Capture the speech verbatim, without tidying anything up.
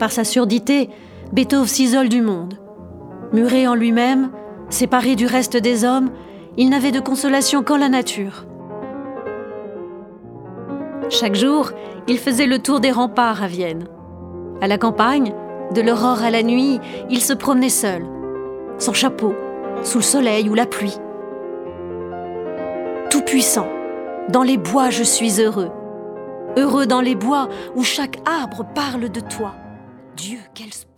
par sa surdité, Beethoven s'isole du monde. Muré en lui-même, séparé du reste des hommes, il n'avait de consolation qu'en la nature. Chaque jour, il faisait le tour des remparts à Vienne. À la campagne, de l'aurore à la nuit, il se promenait seul, sans chapeau, sous le soleil ou la pluie. Tout-puissant, dans les bois je suis heureux. Heureux dans les bois où chaque arbre parle de toi. Dieu, quel